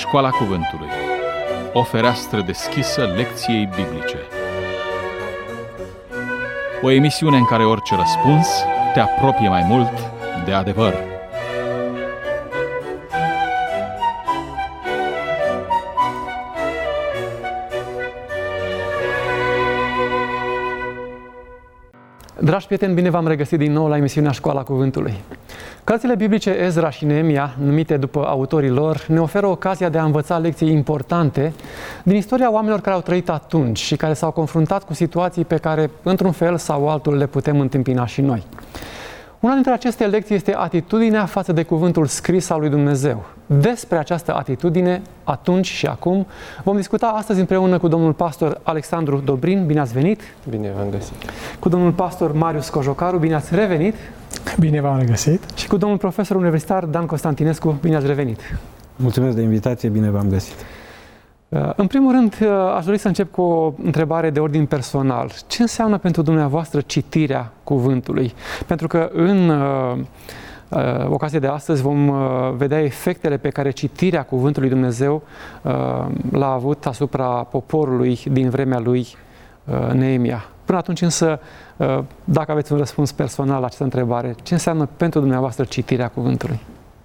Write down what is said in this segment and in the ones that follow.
Școala Cuvântului. O fereastră deschisă lecției biblice. O emisiune în care orice răspuns te apropie mai mult de adevăr. Dragi prieteni, bine v-am regăsit din nou la emisiunea Școala Cuvântului. Cărțile biblice Ezra și Neemia, numite după autorii lor, ne oferă ocazia de a învăța lecții importante din istoria oamenilor care au trăit atunci și care s-au confruntat cu situații pe care, într-un fel sau altul, le putem întâmpina și noi. Una dintre aceste lecții este atitudinea față de cuvântul scris al lui Dumnezeu. Despre această atitudine, atunci și acum, vom discuta astăzi împreună cu domnul pastor Alexandru Dobrin. Bine ați venit! Bine v-am găsit! Cu domnul pastor Marius Cojocaru. Bine ați revenit! Bine v-am regăsit! Și cu domnul profesor universitar Dan Constantinescu. Bine ați revenit! Mulțumesc de invitație, bine v-am găsit! În primul rând, aș dori să încep cu o întrebare de ordin personal. Ce înseamnă pentru dumneavoastră citirea cuvântului? Pentru că în ocazia de astăzi vom vedea efectele pe care citirea cuvântului Dumnezeu l-a avut asupra poporului din vremea lui Neemia. Până atunci însă, dacă aveți un răspuns personal la această întrebare, ce înseamnă pentru dumneavoastră citirea cuvântului?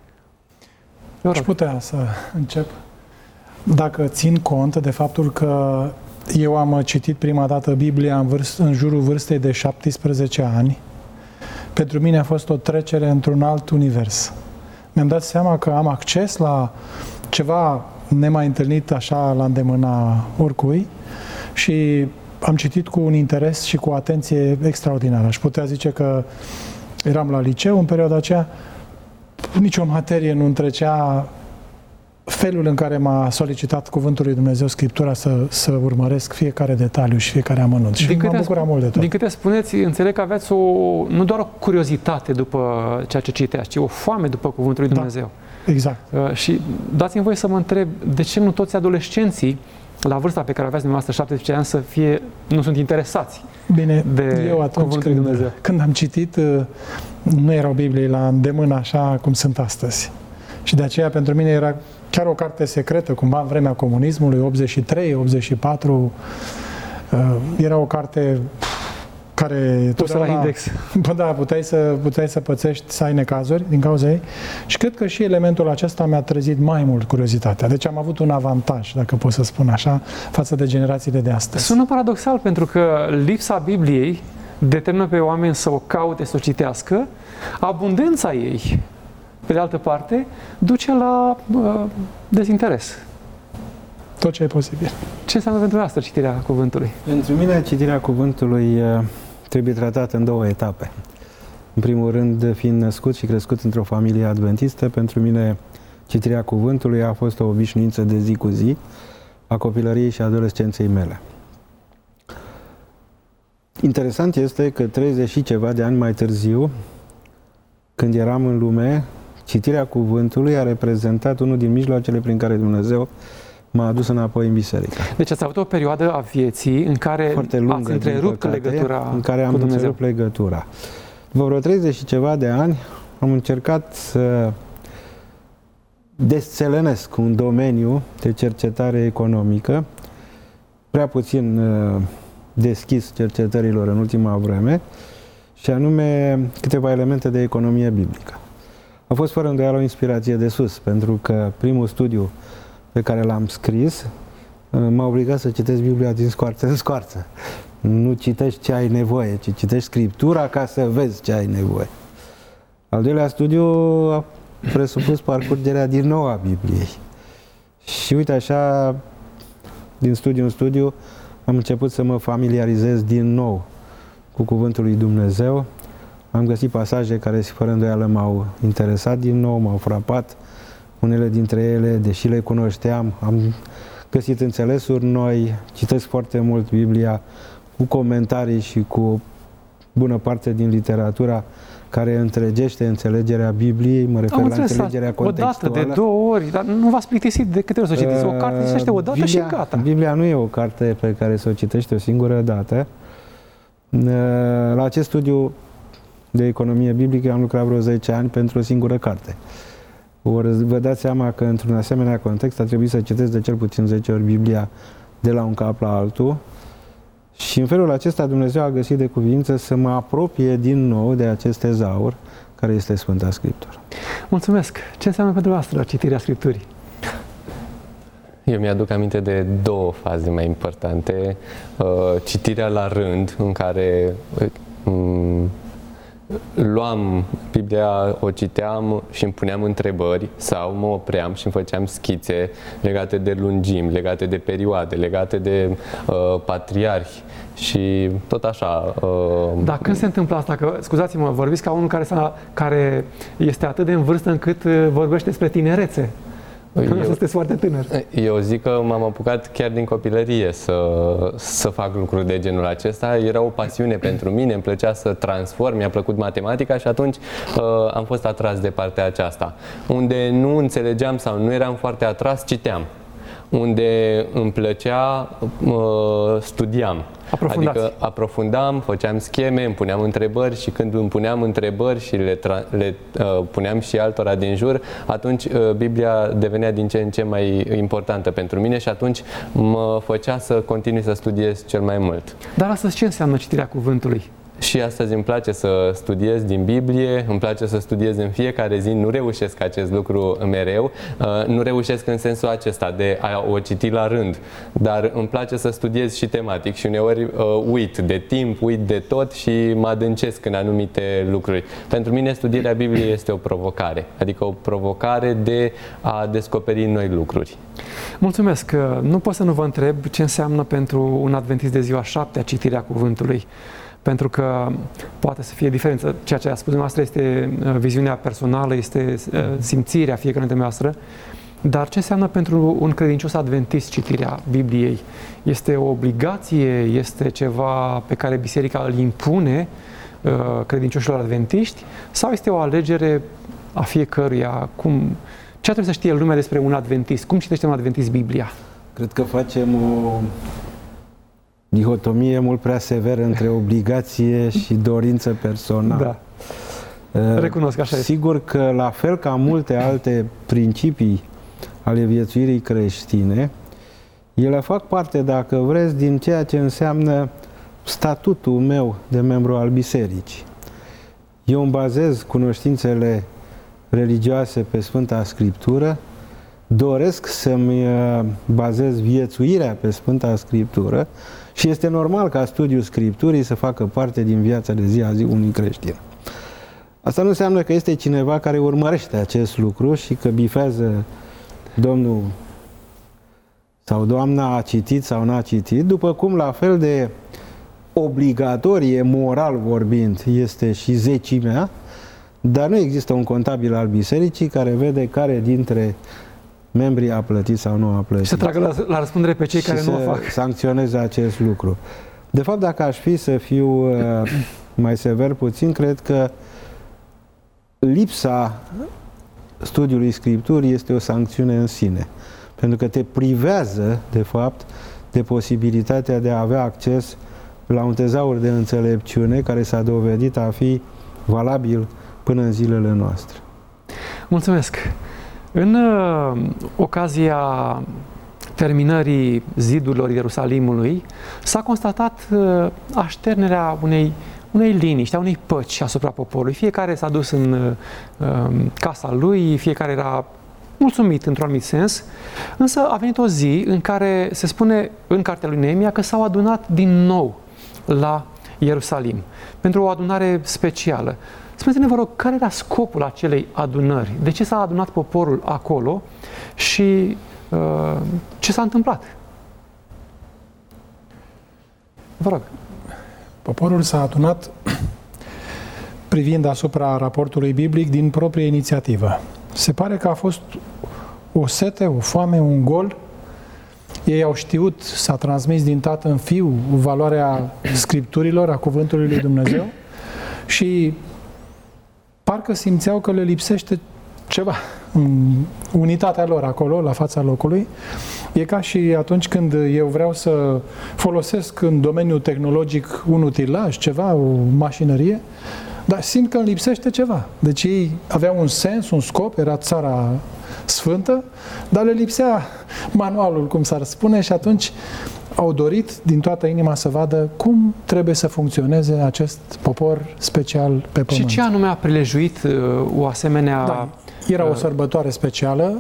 Aș putea să încep. Dacă țin cont de faptul că eu am citit prima dată Biblia în jurul vârstei de 17 ani, pentru mine a fost o trecere într-un alt univers. Mi-am dat seama că am acces la ceva nemai întâlnit așa la îndemâna oricui și am citit cu un interes și cu o atenție extraordinară. Aș putea zice că eram la liceu în perioada aceea, nicio materie nu întrecea felul în care m-a solicitat Cuvântul lui Dumnezeu, Scriptura, să urmăresc fiecare detaliu și fiecare amănunt. Și m-am bucurat mult de tot. Din câte spuneți, înțeleg că aveți nu doar o curiozitate după ceea ce citeați, ci o foame după Cuvântul lui Dumnezeu. Da, exact. Și dați-mi voie să mă întreb, de ce nu toți adolescenții, la vârsta pe care aveați dumneavoastră, 17 ani, nu sunt interesați de Cuvântul lui Dumnezeu? Când am citit, nu erau Biblii la îndemână așa cum sunt astăzi. Și de aceea pentru mine era chiar o carte secretă, cumva în vremea comunismului, 83, 84, era o carte care... Pusă la index. Da, puteai să pățești, să ai necazuri din cauza ei. Și cred că și elementul acesta mi-a trezit mai mult curiozitatea. Deci am avut un avantaj, dacă pot să spun așa, față de generațiile de astăzi. Sună paradoxal, pentru că lipsa Bibliei determină pe oameni să o caute, să o citească. Abundența ei, pe de altă parte, duce la dezinteres. Tot ce e posibil. Ce înseamnă pentru asta citirea cuvântului? Pentru mine, citirea cuvântului trebuie tratată în două etape. În primul rând, fiind născut și crescut într-o familie adventistă, pentru mine citirea cuvântului a fost o obișnuință de zi cu zi a copilăriei și adolescenței mele. Interesant este că 30 și ceva de ani mai târziu, când eram în lume, citirea cuvântului a reprezentat unul din mijloacele prin care Dumnezeu m-a adus înapoi în biserică. Deci ați avut o perioadă a vieții în care foarte lungă, ați întrerupt legătura în care am întrerupt legătura. După vreo 30 și ceva de ani am încercat să desțelenesc un domeniu de cercetare economică, prea puțin deschis cercetărilor în ultima vreme, și anume câteva elemente de economie biblică. A fost fără îndoială o inspirație de sus, pentru că primul studiu pe care l-am scris m-a obligat să citesc Biblia din scoarță în scoarță. Nu citești ce ai nevoie, ci citești Scriptura ca să vezi ce ai nevoie. Al doilea studiu a presupus parcurgerea din nou a Bibliei. Și uite așa, din studiu în studiu, am început să mă familiarizez din nou cu Cuvântul lui Dumnezeu. Am găsit pasaje care, fără îndoială, m-au interesat din nou, m-au frapat. Unele dintre ele, deși le cunoșteam, am găsit înțelesuri noi, citesc foarte mult Biblia cu comentarii și cu bună parte din literatura care întregește înțelegerea Bibliei, mă refer la înțelegerea contextuală. O dată, de două ori, dar nu v-ați plictisit de câte ori să o citiți? O carte citește o dată și gata. Biblia nu e o carte pe care să o citești o singură dată. La acest studiu de economie biblică am lucrat vreo 10 ani pentru o singură carte. Ori vă dați seama că într-un asemenea context a trebuit să citesc de cel puțin 10 ori Biblia de la un cap la altul. Și în felul acesta Dumnezeu a găsit de cuvință să mă apropie din nou de acest tezaur care este Sfânta Scriptură. Mulțumesc! Ce înseamnă pentru voastră citirea Scripturii? Eu mi-aduc aminte de două faze mai importante. Citirea la rând, în care luam Biblia, o citeam și îmi puneam întrebări sau mă opream și îmi făceam schițe legate de lungimi, legate de perioade, legate de patriarhi și tot așa. Dar când se întâmplă asta? Că, scuzați-mă, vorbiți ca unul care este atât de în vârstă încât vorbește despre tinerețe. Sunteți foarte tânăr. Eu zic că m-am apucat chiar din copilărie să fac lucruri de genul acesta. Era o pasiune pentru mine, îmi plăcea să transform, mi-a plăcut matematica și atunci am fost atras de partea aceasta. Unde nu înțelegeam sau nu eram foarte atras, citeam. Unde îmi plăcea, studiam. Adică aprofundam, făceam scheme, îmi puneam întrebări și când îmi puneam întrebări și le puneam și altora din jur, atunci Biblia devenea din ce în ce mai importantă pentru mine și atunci mă făcea să continui să studiez cel mai mult. Dar astăzi ce înseamnă citirea cuvântului? Și astăzi îmi place să studiez din Biblie, îmi place să studiez în fiecare zi, nu reușesc acest lucru mereu, nu reușesc în sensul acesta de a o citi la rând, dar îmi place să studiez și tematic și uneori uit de timp, uit de tot și mă adâncesc în anumite lucruri. Pentru mine studierea Bibliei este o provocare, adică o provocare de a descoperi noi lucruri. Mulțumesc! Nu pot să nu vă întreb ce înseamnă pentru un adventist de ziua 7 citirea cuvântului. Pentru că poate să fie diferență. Ceea ce a spus dumneavoastră este viziunea personală, este simțirea fiecare dintre noastră. Dar ce înseamnă pentru un credincios adventist citirea Bibliei? Este o obligație? Este ceva pe care biserica îl impune credincioșilor adventiști? Sau este o alegere a fiecăruia? Ce trebuie să știe lumea despre un adventist? Cum citește un adventist Biblia? Cred că facem o dihotomie mult prea severă între obligație și dorință personală. Da. Recunosc, așa este. Sigur că, la fel ca multe alte principii ale viețuirii creștine, ele fac parte, dacă vreți, din ceea ce înseamnă statutul meu de membru al bisericii. Eu îmi bazez cunoștințele religioase pe Sfânta Scriptură, doresc să-mi bazez viețuirea pe Sfânta Scriptură și este normal ca studiul Scripturii să facă parte din viața de zi a zi unui creștin. Asta nu înseamnă că este cineva care urmărește acest lucru și că bifează domnul sau doamna a citit sau n-a citit, după cum la fel de obligatorie, moral vorbind, este și zecimea, dar nu există un contabil al bisericii care vede care dintre membrii a plătit sau nu a plătit. Și să tragă la răspundere pe cei care nu o fac. Și să sancționeze acest lucru. De fapt, dacă aș fi să fiu mai sever puțin, cred că lipsa studiului Scripturii este o sancțiune în sine. Pentru că te privează, de fapt, de posibilitatea de a avea acces la un tezaur de înțelepciune care s-a dovedit a fi valabil până în zilele noastre. Mulțumesc! În ocazia terminării zidurilor Ierusalimului s-a constatat așternerea unei liniști, a unei păci asupra poporului. Fiecare s-a dus în casa lui, fiecare era mulțumit într-un anumit sens, însă a venit o zi în care se spune în cartea lui Neemia că s-au adunat din nou la Ierusalim pentru o adunare specială. Spuneți-ne, vă rog, care era scopul acelei adunări? De ce s-a adunat poporul acolo și ce s-a întâmplat? Vă rog. Poporul s-a adunat privind asupra raportului biblic din proprie inițiativă. Se pare că a fost o sete, o foame, un gol. Ei au știut, s-a transmis din tată în fiu valoarea Scripturilor, a Cuvântului lui Dumnezeu și parcă simțeau că le lipsește ceva în unitatea lor acolo, la fața locului. E ca și atunci când eu vreau să folosesc în domeniul tehnologic un utilaj, ceva, o mașinărie, dar simt că îmi lipsește ceva. Deci ei aveau un sens, un scop, era țara sfântă, dar le lipsea manualul, cum s-ar spune, și atunci au dorit din toată inima să vadă cum trebuie să funcționeze acest popor special pe pământ. Și ce anume a prilejuit o asemenea... Da, era o sărbătoare specială,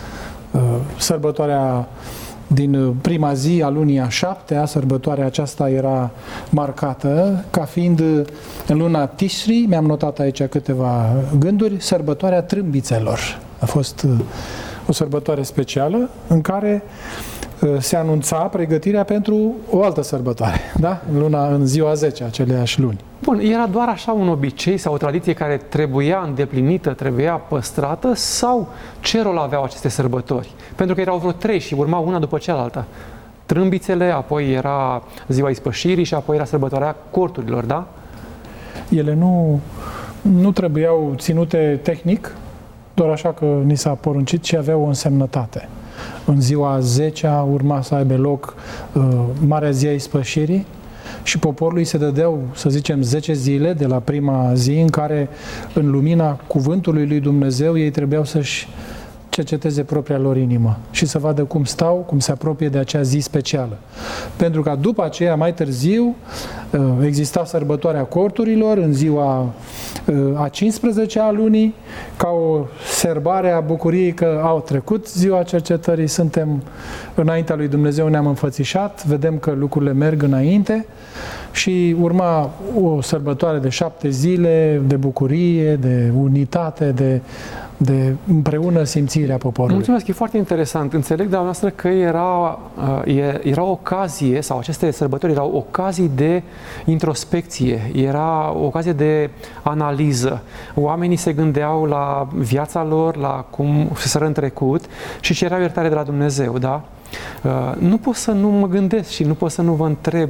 sărbătoarea din prima zi a lunii a 7-a, sărbătoarea aceasta era marcată ca fiind în luna Tishri, mi-am notat aici câteva gânduri, sărbătoarea trâmbițelor. A fost o sărbătoare specială în care se anunța pregătirea pentru o altă sărbătoare, da? În ziua 10 a aceleiași luni. Bun, era doar așa un obicei sau o tradiție care trebuia îndeplinită, trebuia păstrată, sau ce rol aveau aceste sărbători? Pentru că erau vreo 3 și urmau una după cealaltă. Trâmbițele, apoi era ziua ispășirii și apoi era sărbătoarea corturilor, da? Ele nu trebuiau ținute tehnic, doar așa că ni s-a poruncit, și aveau o însemnătate. În ziua 10-a urma să aibă loc Marea Zi a Ispășirii și poporului se dădeau, să zicem, 10 zile de la prima zi în care, în lumina cuvântului lui Dumnezeu, ei trebuiau să-și cerceteze propria lor inimă și să vadă cum stau, cum se apropie de acea zi specială. Pentru că după aceea, mai târziu, exista sărbătoarea corturilor în ziua a 15-a lunii, ca o serbare a bucuriei că au trecut ziua cercetării, suntem înaintea lui Dumnezeu, ne-am înfățișat, vedem că lucrurile merg înainte și urma o sărbătoare de 7 zile de bucurie, de unitate, de împreună simțirea poporului. Mulțumesc, e foarte interesant. Înțeleg de la noastră că era o ocazie, sau aceste sărbători erau ocazii de introspecție, era o ocazie de analiză. Oamenii se gândeau la viața lor, la cum fuseseră în trecut și cereau iertare de la Dumnezeu, da? Nu pot să nu mă gândesc și nu pot să nu vă întreb,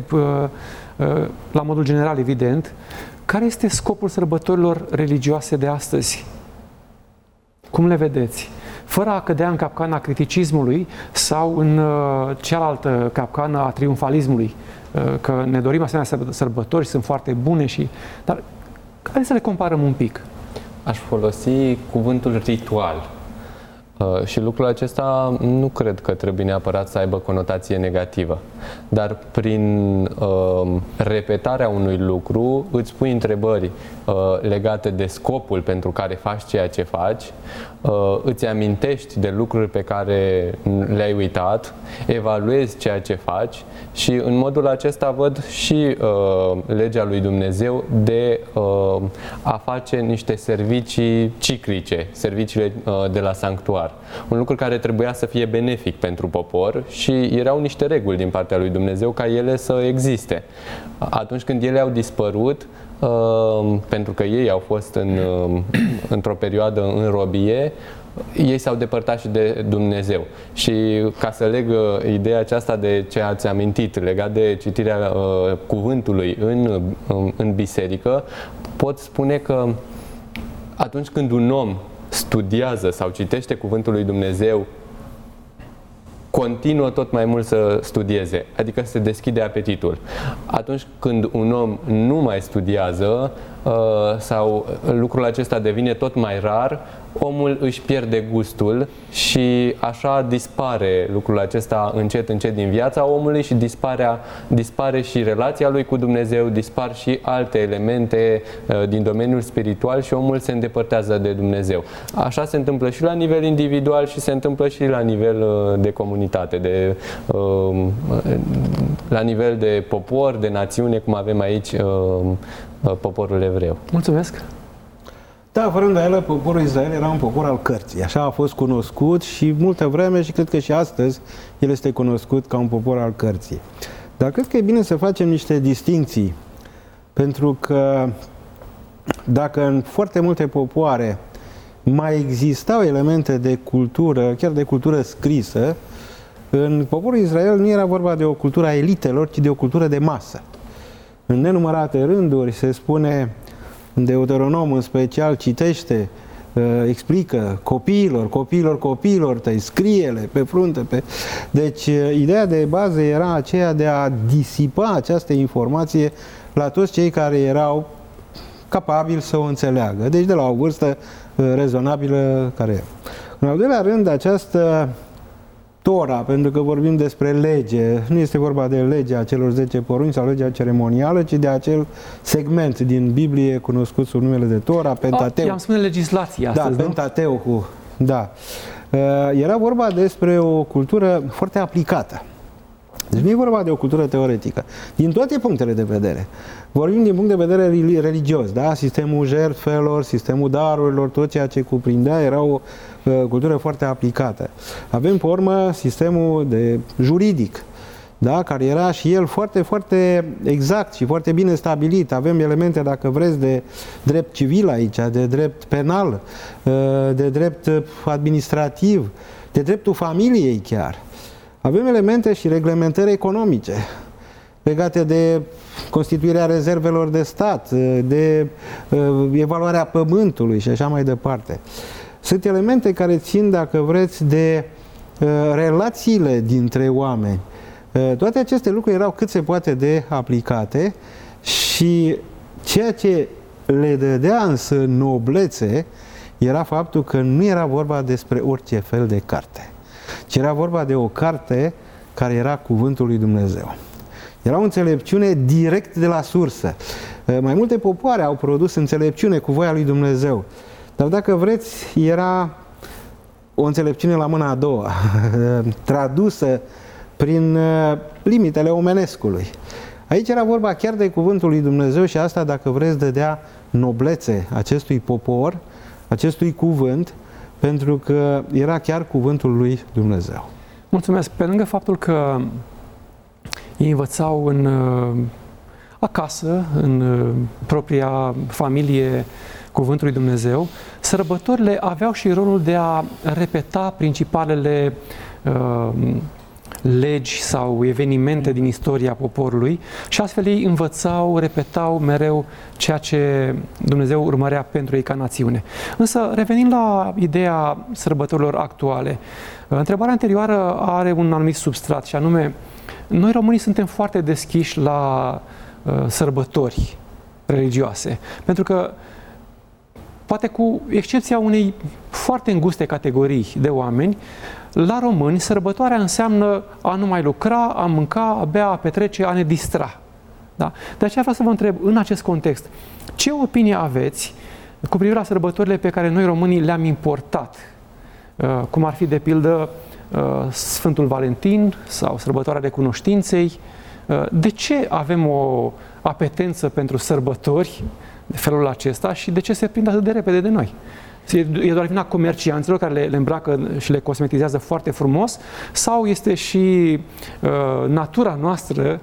la modul general, evident, care este scopul sărbătorilor religioase de astăzi? Cum le vedeți? Fără a cădea în capcana criticismului sau în cealaltă capcană a triumfalismului, că ne dorim asemenea sărbători, sunt foarte bune dar hai să le comparăm un pic. Aș folosi cuvântul ritual. Și lucrul acesta nu cred că trebuie neapărat să aibă conotație negativă. Dar prin repetarea unui lucru îți pui întrebări legate de scopul pentru care faci ceea ce faci, îți amintești de lucruri pe care le-ai uitat, evaluezi ceea ce faci și în modul acesta văd și legea lui Dumnezeu de a face niște servicii ciclice, serviciile de la sanctuar. Un lucru care trebuia să fie benefic pentru popor și erau niște reguli din partea lui Dumnezeu ca ele să existe. Atunci când ele au dispărut, pentru că ei au fost într-o perioadă în robie, ei s-au depărtat și de Dumnezeu. Și ca să leg ideea aceasta de ce ați amintit, legat de citirea cuvântului în biserică, pot spune că atunci când un om studiază sau citește cuvântul lui Dumnezeu, continuă tot mai mult să studieze, adică se deschide apetitul. Atunci când un om nu mai studiază sau lucrul acesta devine tot mai rar, omul își pierde gustul și așa dispare lucrul acesta încet, încet din viața omului și dispare și relația lui cu Dumnezeu, dispar și alte elemente din domeniul spiritual și omul se îndepărtează de Dumnezeu. Așa se întâmplă și la nivel individual și se întâmplă și la nivel de comunitate, la nivel de popor, de națiune, cum avem aici poporul evreu. Mulțumesc! Da, fără îndoială, poporul Israel era un popor al cărții. Așa a fost cunoscut și multă vreme și cred că și astăzi el este cunoscut ca un popor al cărții. Dar cred că e bine să facem niște distincții, pentru că dacă în foarte multe popoare mai existau elemente de cultură, chiar de cultură scrisă, în poporul Israel nu era vorba de o cultură a elitelor, ci de o cultură de masă. În nenumărate rânduri se spune, în Deuteronom în special, citește, explică copiilor tăi, scrie-le pe frunte. Deci, ideea de bază era aceea de a disipa această informație la toți cei care erau capabil să o înțeleagă. Deci de la o vârstă rezonabilă care e. În al doilea rând, această Tora, pentru că vorbim despre lege, nu este vorba de legea celor 10 porunci sau legea ceremonială, ci de acel segment din Biblie cunoscut sub numele de Tora, Pentateuch. I-am spune legislația astăzi, da, Pentateuchul, da. Era vorba despre o cultură foarte aplicată. Deci nu e vorba de o cultură teoretică. Din toate punctele de vedere. Vorbim din punct de vedere religios, da? Sistemul jertfelor, sistemul darurilor, tot ceea ce cuprindea era o cultură foarte aplicată. Avem, pe urmă, sistemul juridic, da? Care era și el foarte, foarte exact și foarte bine stabilit. Avem elemente, dacă vreți, de drept civil aici, de drept penal, de drept administrativ, de dreptul familiei chiar. Avem elemente și reglementări economice legate de constituirea rezervelor de stat, de evaluarea pământului și așa mai departe. Sunt elemente care țin, dacă vreți, de relațiile dintre oameni. Toate aceste lucruri erau cât se poate de aplicate și ceea ce le dădea însă noblețe era faptul că nu era vorba despre orice fel de carte, ci era vorba de o carte care era Cuvântul lui Dumnezeu. Era o înțelepciune direct de la sursă. Mai multe popoare au produs înțelepciune cu voia lui Dumnezeu. Dar dacă vreți, era o înțelepciune la mâna a doua, tradusă prin limitele omenescului. Aici era vorba chiar de Cuvântul lui Dumnezeu și asta, dacă vreți, dădea noblețe acestui popor, acestui cuvânt, pentru că era chiar Cuvântul lui Dumnezeu. Mulțumesc! Pe lângă faptul că ei învățau acasă, în propria familie, Cuvântul lui Dumnezeu, sărbătorile aveau și rolul de a repeta principalele legi sau evenimente din istoria poporului și astfel ei învățau, repetau mereu ceea ce Dumnezeu urmărea pentru ei ca națiune. Însă, revenind la ideea sărbătorilor actuale, întrebarea anterioară are un anumit substrat și anume, noi românii suntem foarte deschiși la sărbători religioase, pentru că poate cu excepția unei foarte înguste categorii de oameni, la români sărbătoarea înseamnă a nu mai lucra, a mânca, a bea, a petrece, a ne distra. Da? De aceea vreau să vă întreb, în acest context, ce opinie aveți cu privire la sărbătorile pe care noi românii le-am importat? Cum ar fi, de pildă, Sfântul Valentin sau sărbătoarea recunoștinței. De ce avem o apetență pentru sărbători de felul acesta și de ce se prind atât de repede de noi? E doar vina comercianților care le îmbracă și le cosmetizează foarte frumos sau este și natura noastră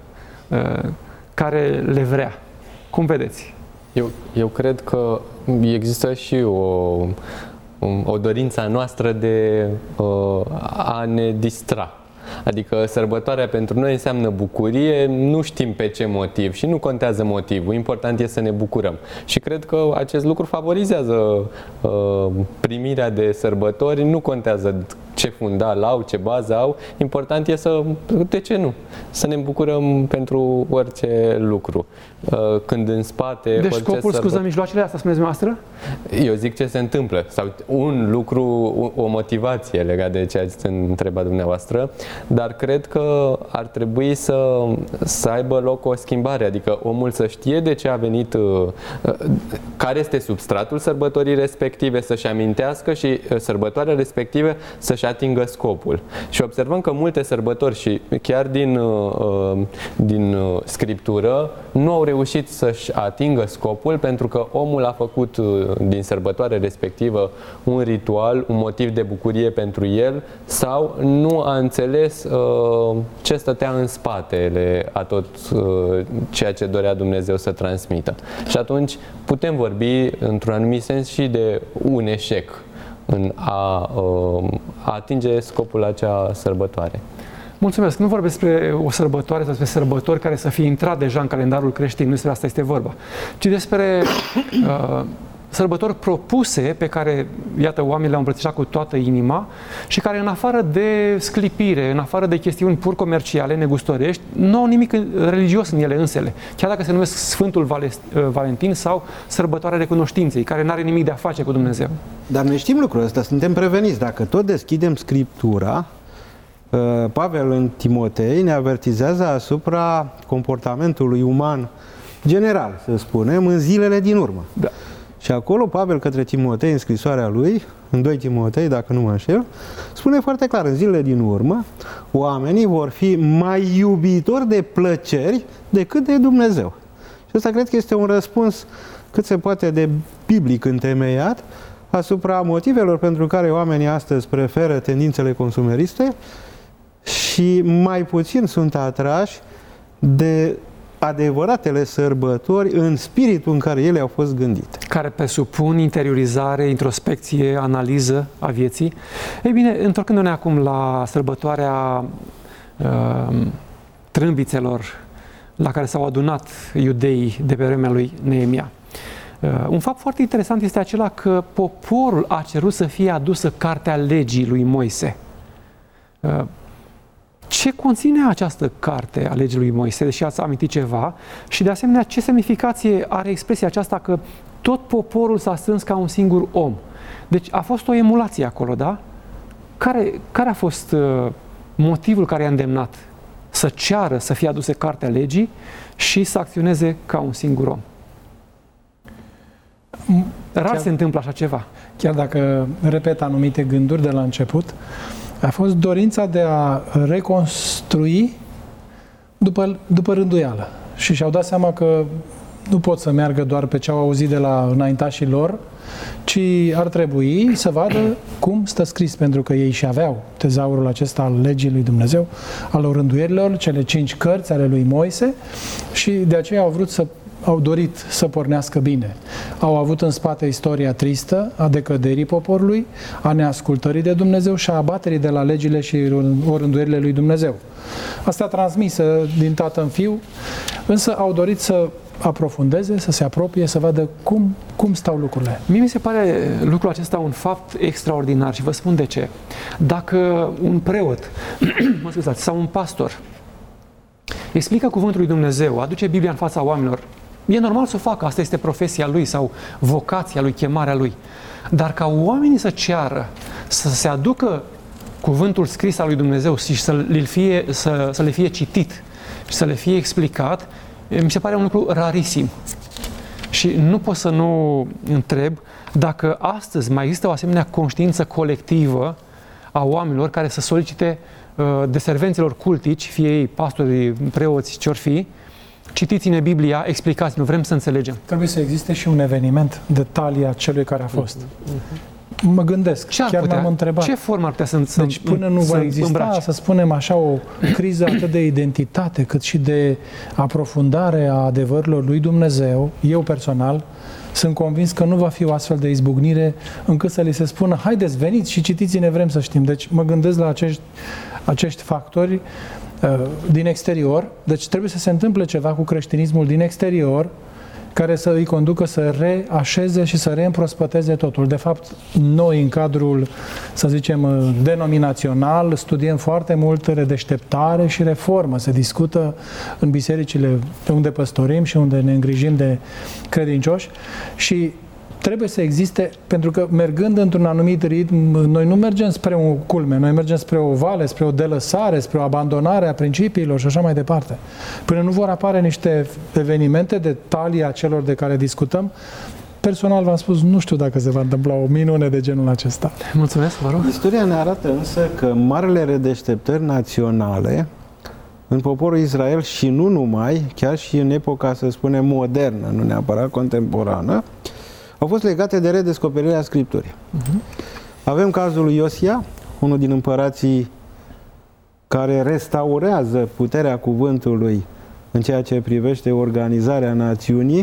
care le vrea? Cum vedeți? Eu cred că există și o dorință noastră de a ne distra. Adică sărbătoarea pentru noi înseamnă bucurie, nu știm pe ce motiv și nu contează motivul, important este să ne bucurăm. Și cred că acest lucru favorizează primirea de sărbători, nu contează ce fundal au, ce bază au, important e de ce nu? Să ne bucurăm pentru orice lucru. Când în spate... Deci scopul scuză mijloacele, asta spuneți dumneavoastră? Eu zic ce se întâmplă, sau un lucru, o motivație legat de ceea ce se întreba dumneavoastră, dar cred că ar trebui să aibă loc o schimbare, adică omul să știe de ce a venit, care este substratul sărbătorii respective, să-și amintească și sărbătoarea respective să-și atingă scopul. Și observăm că multe sărbători și chiar din Scriptură nu au reușit să-și atingă scopul pentru că omul a făcut din sărbătoarea respectivă un ritual, un motiv de bucurie pentru el sau nu a înțeles ce stătea în spatele a tot ceea ce dorea Dumnezeu să transmită. Și atunci putem vorbi într-un anumit sens și de un eșec în a atinge scopul acea sărbătoare. Mulțumesc. Nu vorbesc despre o sărbătoare sau despre sărbători care să fie intrat deja în calendarul creștin, nu despre asta este vorba, ci despre sărbători propuse pe care, iată, oamenii le-au îmbrățișat cu toată inima și care, în afară de sclipire, în afară de chestiuni pur comerciale, negustorești, nu au nimic religios în ele însele. Chiar dacă se numesc Sfântul Valentin sau Sărbătoarea Recunoștinței, care nu are nimic de a face cu Dumnezeu. Dar noi știm lucrul ăsta, suntem preveniți. Dacă tot deschidem Scriptura, Pavel în Timotei ne avertizează asupra comportamentului uman general, să spunem, în zilele din urmă. Da. Și acolo Pavel către Timotei, în scrisoarea lui, în 2 Timotei, dacă nu mă înșel, spune foarte clar, în zilele din urmă, oamenii vor fi mai iubitori de plăceri decât de Dumnezeu. Și ăsta cred că este un răspuns cât se poate de biblic întemeiat asupra motivelor pentru care oamenii astăzi preferă tendințele consumeriste și mai puțin sunt atrași de adevăratele sărbători în spiritul în care ele au fost gândite. Care presupun interiorizare, introspecție, analiză a vieții. Ei bine, întorcându-ne acum la sărbătoarea trâmbițelor la care s-au adunat iudeii de pe vremea lui Neemia. Un fapt foarte interesant este acela că poporul a cerut să fie adusă cartea legii lui Moise. Ce conține această carte a legii lui Moise, deși ați amintit ceva, și de asemenea ce semnificație are expresia aceasta că tot poporul s-a strâns ca un singur om? Deci a fost o emulație acolo, da? Care a fost motivul care i-a îndemnat să ceară să fie aduse cartea legii și să acționeze ca un singur om? Rar se întâmplă așa ceva. Chiar dacă repet anumite gânduri de la început, a fost dorința de a reconstrui după rânduială. Și și-au dat seama că nu pot să meargă doar pe ce au auzit de la înaintașii lor, ci ar trebui să vadă cum stă scris, pentru că ei și aveau tezaurul acesta al legii lui Dumnezeu, al rânduierilor, cele 5 cărți ale lui Moise, și de aceea au dorit să pornească bine. Au avut în spate istoria tristă a decăderii poporului, a neascultării de Dumnezeu și a abaterii de la legile și rânduierile lui Dumnezeu. Asta transmisă din tată în fiu, însă au dorit să aprofundeze, să se apropie, să vadă cum stau lucrurile. Mie mi se pare lucrul acesta un fapt extraordinar și vă spun de ce. Dacă un preot sau un pastor explică cuvântul lui Dumnezeu, aduce Biblia în fața oamenilor, e normal să o facă, asta este profesia lui sau vocația lui, chemarea lui. Dar ca oamenii să ceară, să se aducă cuvântul scris al lui Dumnezeu și să le fie citit și să le fie explicat, mi se pare un lucru rarisim. Și nu pot să nu întreb dacă astăzi mai există o asemenea conștiință colectivă a oamenilor care să solicite deservenților cultici, fie ei pastori, preoți, ce-or fi, citiți-ne Biblia, explicați-ne, vrem să înțelegem. Trebuie să existe și un eveniment de talia celui care a fost. Mă gândesc, chiar m-am întrebat. Ce formă ar putea să Deci până nu va exista, îmbrace, să spunem așa, o criză atât de identitate, cât și de aprofundare a adevărurilor lui Dumnezeu, eu personal sunt convins că nu va fi o astfel de izbucnire încât să li se spună, haideți, veniți și citiți-ne, vrem să știm. Deci mă gândesc la acești factori din exterior, deci trebuie să se întâmple ceva cu creștinismul din exterior care să îi conducă să reașeze și să reîmprospăteze totul. De fapt, noi în cadrul, să zicem, denominațional, studiem foarte mult redeșteptare și reformă. Se discută în bisericile unde păstorim și unde ne îngrijim de credincioși și trebuie să existe, pentru că mergând într-un anumit ritm, noi nu mergem spre o culme, noi mergem spre o vale, spre o delăsare, spre o abandonare a principiilor și așa mai departe. Până nu vor apare niște evenimente de talia celor de care discutăm, personal v-am spus, nu știu dacă se va întâmpla o minune de genul acesta. Mulțumesc, vă rog. Istoria ne arată însă că marile redeșteptări naționale în poporul Israel și nu numai, chiar și în epoca, să spunem, modernă, nu neapărat contemporană, au fost legate de redescoperirea Scripturii. Avem cazul lui Iosia, unul din împărații care restaurează puterea cuvântului în ceea ce privește organizarea națiunii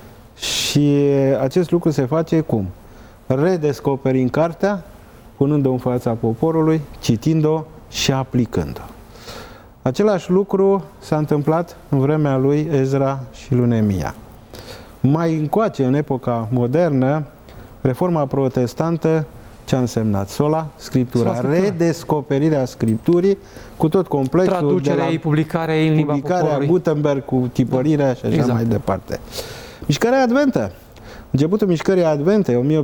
și acest lucru se face cum? Redescoperind cartea, punând-o în fața poporului, citind-o și aplicând-o. Același lucru s-a întâmplat în vremea lui Ezra și lui Neemia. Mai încoace, în epoca modernă, Reforma protestantă ce a însemnat? Sola Scriptura, redescoperirea Scripturii cu tot complexul traducerea ei, publicarea ei în limba poporului. Gutenberg cu tipărirea și așa mai departe. Mișcarea Adventă. Începutul mișcării Advente,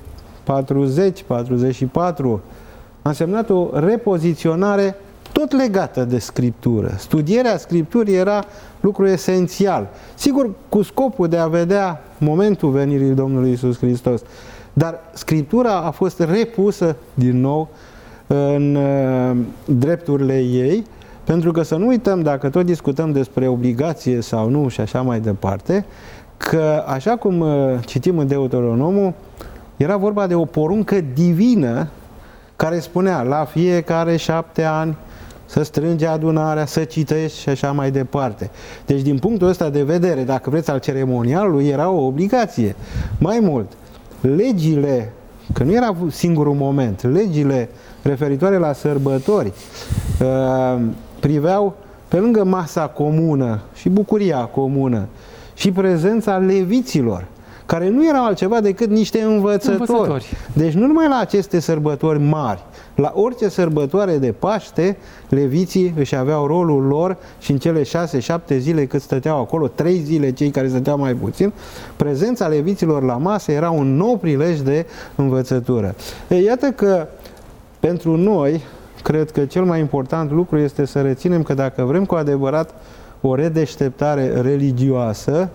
1840-44, a însemnat o repoziționare tot legată de Scriptură. Studierea Scripturii era lucru esențial. Sigur, cu scopul de a vedea momentul venirii Domnului Iisus Hristos. Dar Scriptura a fost repusă din nou în drepturile ei, pentru că să nu uităm, dacă tot discutăm despre obligație sau nu și așa mai departe, că așa cum citim în Deuteronomul, era vorba de o poruncă divină care spunea la fiecare 7 ani să strânge adunarea, să citești și așa mai departe. Deci din punctul ăsta de vedere, dacă vreți, al ceremonialului, era o obligație. Mai mult, legile, că nu era singurul moment, legile referitoare la sărbători priveau, pe lângă masa comună și bucuria comună, și prezența leviților, care nu erau altceva decât niște învățători. Deci nu numai la aceste sărbători mari, la orice sărbătoare de Paște, leviții își aveau rolul lor și în cele 6-7 zile cât stăteau acolo, 3 zile cei care stăteau mai puțin, prezența leviților la masă era un nou prilej de învățătură. Iată că pentru noi, cred că cel mai important lucru este să reținem că dacă vrem cu adevărat o redeșteptare religioasă,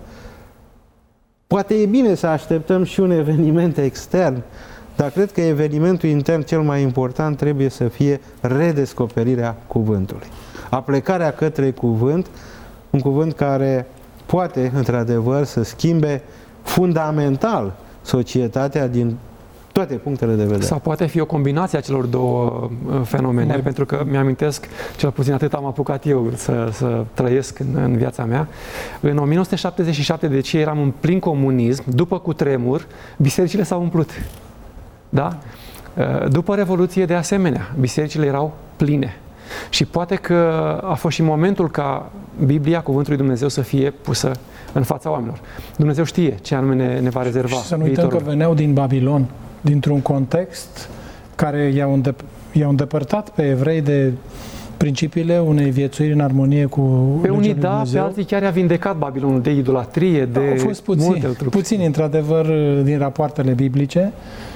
poate e bine să așteptăm și un eveniment extern, dar cred că evenimentul intern cel mai important trebuie să fie redescoperirea cuvântului. Aplecarea către cuvânt, un cuvânt care poate, într-adevăr, să schimbe fundamental societatea din toate punctele de vedere. Sau poate fi o combinație a celor două fenomene, pentru că mi-amintesc, cel puțin atât am apucat eu să trăiesc în viața mea. În 1977, deci eram în plin comunism, după cutremur, bisericile s-au umplut. Da? După Revoluție, de asemenea, bisericile erau pline. Și poate că a fost și momentul ca Biblia, Cuvântul lui Dumnezeu, să fie pusă în fața oamenilor. Dumnezeu știe ce anume ne va rezerva. Și să nu uităm că veneau din Babilon, dintr-un context care i-au îndepărtat pe evrei de principiile unei viețuiri în armonie cu pe legea unii lui da, Dumnezeu. pe alții chiar a vindecat Babilonul de idolatrie, de au fost puțini, într-adevăr, din rapoartele biblice,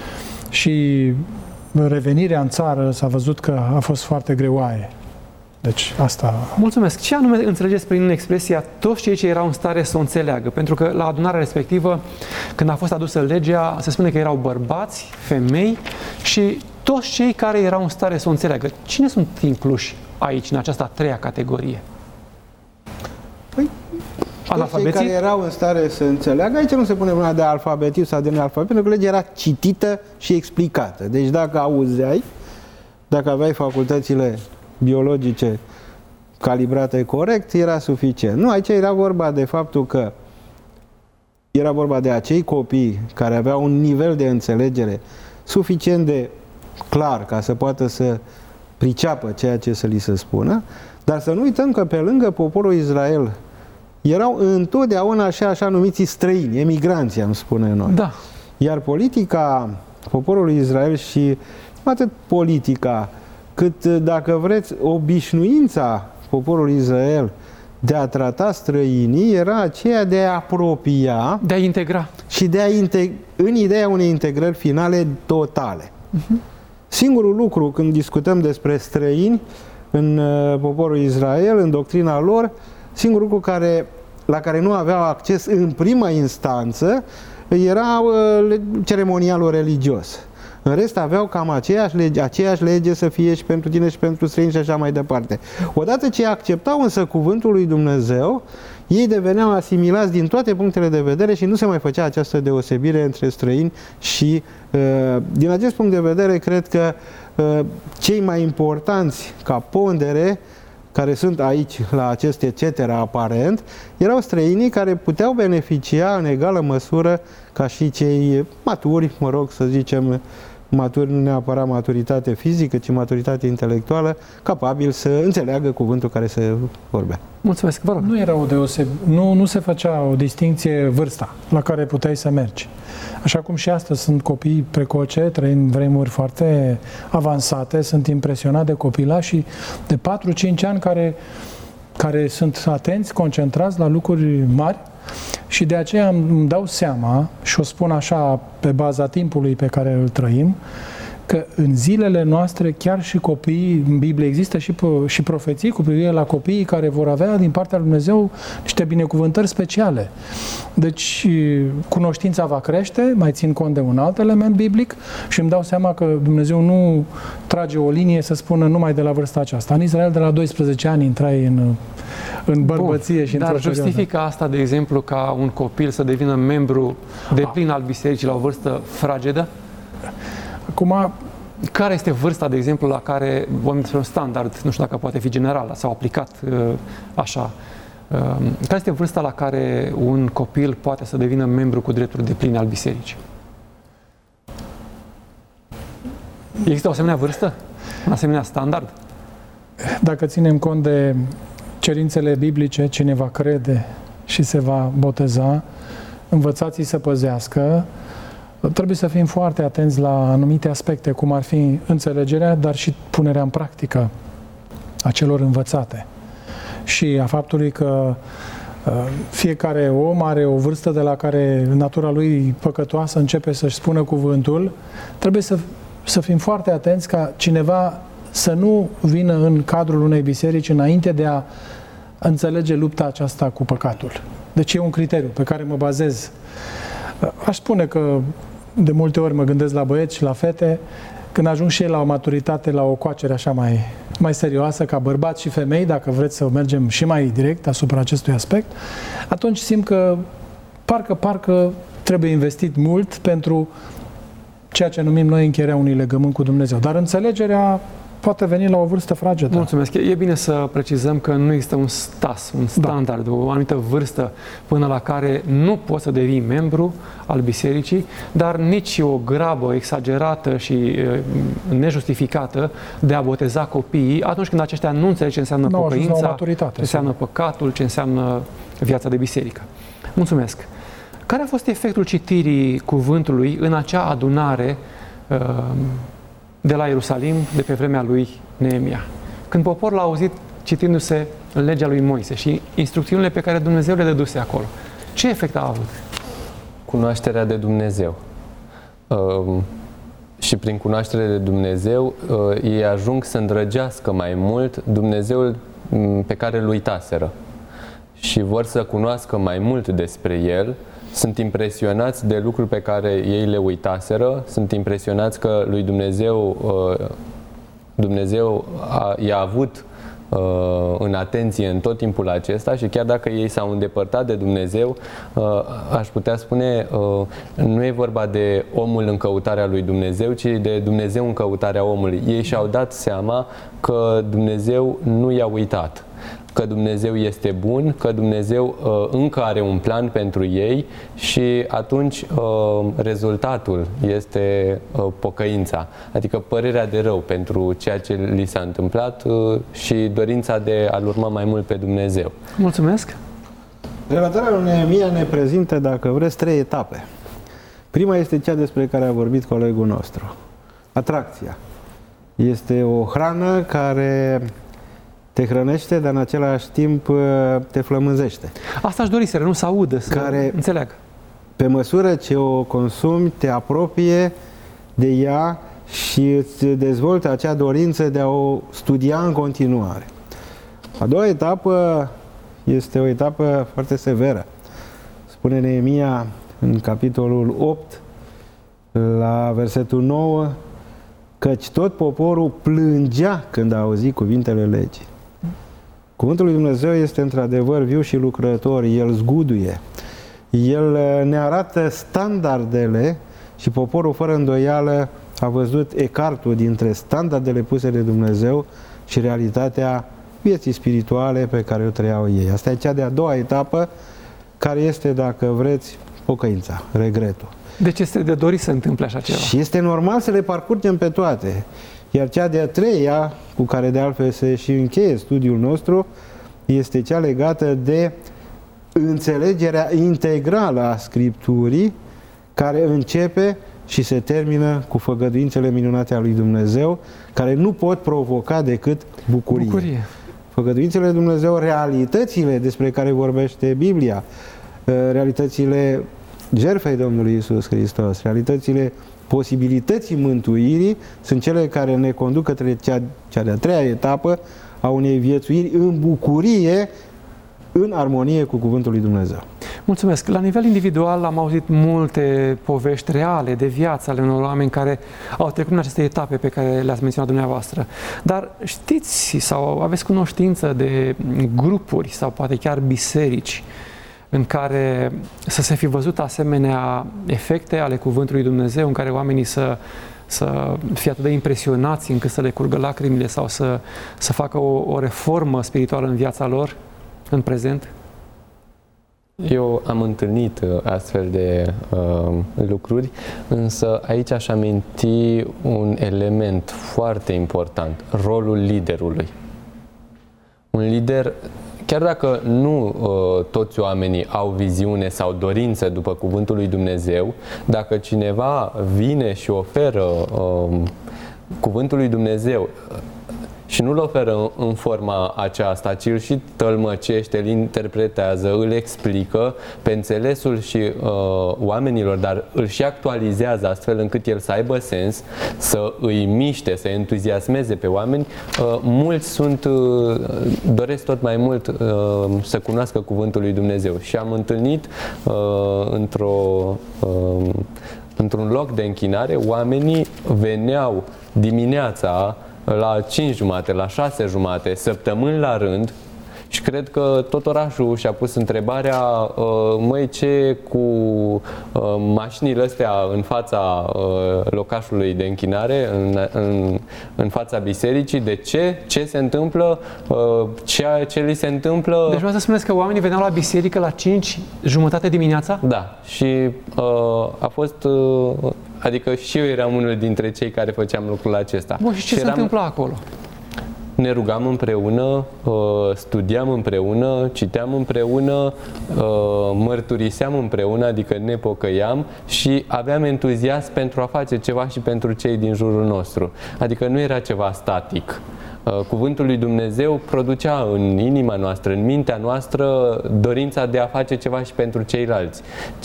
și revenirea în țară s-a văzut că a fost foarte greoaie. Deci asta... Mulțumesc. Ce anume înțelegeți prin expresia toți cei ce erau în stare să o înțeleagă? Pentru că la adunarea respectivă, când a fost adusă legea, se spune că erau bărbați, femei și toți cei care erau în stare să o înțeleagă. Cine sunt incluși aici, în această a treia categorie? Păi, cei care erau în stare să înțeleagă, aici nu se pune problema de alfabetism sau de nealfabet, pentru că legea era citită și explicată. Deci dacă auzeai, dacă aveai facultățile biologice calibrate corect, era suficient. Nu, aici era vorba de faptul că era vorba de acei copii care aveau un nivel de înțelegere suficient de clar ca să poată să priceapă ceea ce să li se spună, dar să nu uităm că pe lângă poporul Israel erau întotdeauna așa numiții străini, emigranți, am spune noi. Da. Iar politica poporului Israel și atât politica, cât, dacă vreți, obișnuința poporului Israel de a trata străinii era aceea de a apropia, de a integra și de a în ideea unei integrări finale totale. Singurul lucru când discutăm despre străini în poporul Israel, în doctrina lor, singurul lucru la care nu aveau acces în prima instanță era ceremonialul religios. În rest aveau cam aceeași lege să fie și pentru tine și pentru străini și așa mai departe. Odată ce acceptau însă cuvântul lui Dumnezeu, ei deveneau asimilați din toate punctele de vedere și nu se mai făcea această deosebire între străini și, din acest punct de vedere, cred că cei mai importanți ca pondere, care sunt aici la acest etc. aparent, erau străinii care puteau beneficia în egală măsură ca și cei maturi, mă rog să zicem, maturi, nu neapărat maturitate fizică, ci maturitate intelectuală, capabil să înțeleagă cuvântul care se vorbea. Mulțumesc, vă rog. Nu era nu se făcea o distinție vârsta la care puteai să mergi. Așa cum și astăzi sunt copii precoce, trăim vremuri foarte avansate, sunt impresionat de copilași de 4-5 ani care sunt atenți, concentrați la lucruri mari și de aceea îmi dau seama, și o spun așa pe baza timpului pe care îl trăim, că în zilele noastre chiar și copiii, în Biblie există și profeții cu privire la copiii care vor avea din partea lui Dumnezeu niște binecuvântări speciale. Deci cunoștința va crește, mai țin cont de un alt element biblic și îmi dau seama că Dumnezeu nu trage o linie să spună numai de la vârsta aceasta. În Israel de la 12 ani intrai în bărbăție și dar justifică asta, de exemplu, ca un copil să devină membru deplin al bisericii la o vârstă fragedă? Acum, care este vârsta, de exemplu, la care, vorbim despre un standard, nu știu dacă poate fi general sau aplicat așa, care este vârsta la care un copil poate să devină membru cu drepturi depline al bisericii? Există o asemenea vârstă? Un asemenea standard? Dacă ținem cont de cerințele biblice, cine va crede și se va boteza, învățați-i să păzească. Trebuie să fim foarte atenți la anumite aspecte, cum ar fi înțelegerea, dar și punerea în practică a celor învățate. Și a faptului că fiecare om are o vârstă de la care natura lui păcătoasă începe să-și spună cuvântul, trebuie să fim foarte atenți ca cineva să nu vină în cadrul unei biserici înainte de a înțelege lupta aceasta cu păcatul. Deci e un criteriu pe care mă bazez. Aș spune că de multe ori mă gândesc la băieți și la fete, când ajung și ei la o maturitate, la o coacere așa mai serioasă, ca bărbați și femei, dacă vreți să mergem și mai direct asupra acestui aspect, atunci simt că parcă trebuie investit mult pentru ceea ce numim noi încheierea unui legământ cu Dumnezeu. Dar înțelegerea poate veni la o vârstă fragedă. Mulțumesc. E bine să precizăm că nu există un standard, o anumită vârstă până la care nu poți să devii membru al bisericii, dar nici o grabă exagerată și nejustificată de a boteza copiii atunci când aceștia nu înțeleg ce înseamnă pocăința, ce înseamnă păcatul, ce înseamnă viața de biserică. Mulțumesc. Care a fost efectul citirii cuvântului în acea adunare de la Ierusalim, de pe vremea lui Neemia? Când poporul a auzit citindu-se legea lui Moise și instrucțiunile pe care Dumnezeu le dăduse acolo, ce efect a avut? Cunoașterea de Dumnezeu. Și prin cunoaștere de Dumnezeu, ei ajung să îndrăgească mai mult Dumnezeul pe care îl uitaseră. Și vor să cunoască mai mult despre El, sunt impresionați de lucruri pe care ei le uitaseră, sunt impresionați că lui Dumnezeu i-a avut în atenție în tot timpul acesta și chiar dacă ei s-au îndepărtat de Dumnezeu, aș putea spune, nu e vorba de omul în căutarea lui Dumnezeu, ci de Dumnezeu în căutarea omului. Ei și-au dat seama că Dumnezeu nu i-a uitat, că Dumnezeu este bun, că Dumnezeu încă are un plan pentru ei și atunci rezultatul este pocăința, adică părerea de rău pentru ceea ce li s-a întâmplat și dorința de a-L urma mai mult pe Dumnezeu. Mulțumesc! Relatarea lui Neemia ne prezintă, dacă vreți, 3 etape. Prima este cea despre care a vorbit colegul nostru. Atracția. Este o hrană care te hrănește, dar în același timp te flămânzește. Asta aș dori să nu se audă, să înțeleagă. Pe măsură ce o consumi, te apropie de ea și îți dezvoltă acea dorință de a o studia în continuare. A doua etapă este o etapă foarte severă. Spune Neemia în capitolul 8, la versetul 9, căci tot poporul plângea când a auzit cuvintele legii. Cuvântul lui Dumnezeu este într-adevăr viu și lucrător, El zguduie. El ne arată standardele și poporul fără îndoială a văzut ecartul dintre standardele puse de Dumnezeu și realitatea vieții spirituale pe care o trăiau ei. Asta e cea de-a doua etapă, care este, dacă vreți, pocăința, regretul. Deci este de dorit să întâmple așa ceva. Și este normal să le parcurgem pe toate. Iar cea de-a treia, cu care de altfel se și încheie studiul nostru, este cea legată de înțelegerea integrală a Scripturii, care începe și se termină cu făgăduințele minunate a lui Dumnezeu, care nu pot provoca decât bucurie. Făgăduințele lui Dumnezeu, realitățile despre care vorbește Biblia, realitățile jertfei Domnului Iisus Hristos, realitățile posibilității mântuirii, sunt cele care ne conduc către cea de-a treia etapă a unei viețuiri în bucurie, în armonie cu Cuvântul lui Dumnezeu. Mulțumesc! La nivel individual am auzit multe povești reale de viață ale unor oameni care au trecut în aceste etape pe care le-ați menționat dumneavoastră. Dar știți sau aveți cunoștință de grupuri sau poate chiar biserici în care să se fi văzut asemenea efecte ale Cuvântului Dumnezeu, în care oamenii să fie atât de impresionați încât să le curgă lacrimile sau să facă o reformă spirituală în viața lor în prezent? Eu am întâlnit astfel de lucruri, însă aici aș aminti un element foarte important, rolul liderului. Un lider, chiar dacă nu toți oamenii au viziune sau dorință după Cuvântul lui Dumnezeu, dacă cineva vine și oferă Cuvântul lui Dumnezeu și nu-l oferă în forma aceasta, ci îl și tălmăcește, îl interpretează, îl explică pe înțelesul și oamenilor, dar îl și actualizează astfel încât el să aibă sens, să îi miște, să entuziasmeze pe oameni. Mulți doresc tot mai mult să cunoască Cuvântul lui Dumnezeu. Și am întâlnit într-un loc de închinare, oamenii veneau dimineața la 5:30, la 6:30, săptămâni la rând, și cred că tot orașul și-a pus întrebarea: măi, ce cu mașinile astea în fața locașului de închinare, în fața bisericii, de ce? Ce se întâmplă? Ce li se întâmplă? Deci vreau să spuneți că oamenii veneau la biserică la 5:30 dimineața? Da, și a fost... Adică și eu eram unul dintre cei care făceam lucrul acesta. Bun, și ce se întâmpla acolo? Ne rugam împreună, studiam împreună, citeam împreună, mărturiseam împreună, adică ne pocăiam și aveam entuziasm pentru a face ceva și pentru cei din jurul nostru. Adică nu era ceva static. Cuvântul lui Dumnezeu producea în inima noastră, în mintea noastră, dorința de a face ceva și pentru ceilalți.